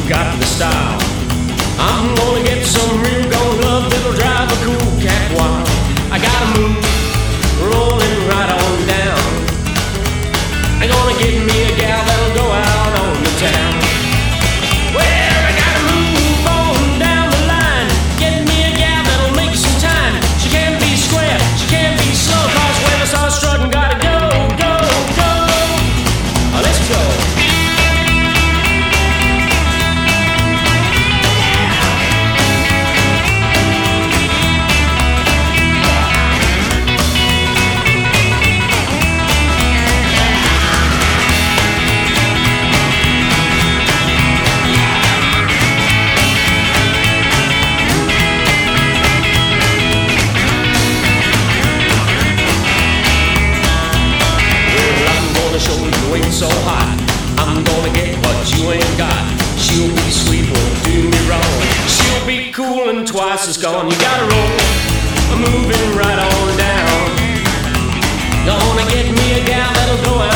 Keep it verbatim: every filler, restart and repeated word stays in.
got the style. I'm gonna get some real gold love that'll drive a cool cat wild. I gotta move, rolling right on down. I'm gonna get me a gal that'll go out on the town. Well, I gotta move on down the line. Get me a gal that'll make some time. She can't be square, she can't be slow, cause when I start struggling, gotta go, go, go. Oh, let's go. So hot, I'm gonna get what you ain't got. She'll be sweet, won't do me wrong. She'll be cool and twice as gone. You gotta roll, moving right on down. Gonna get me a gal that'll go out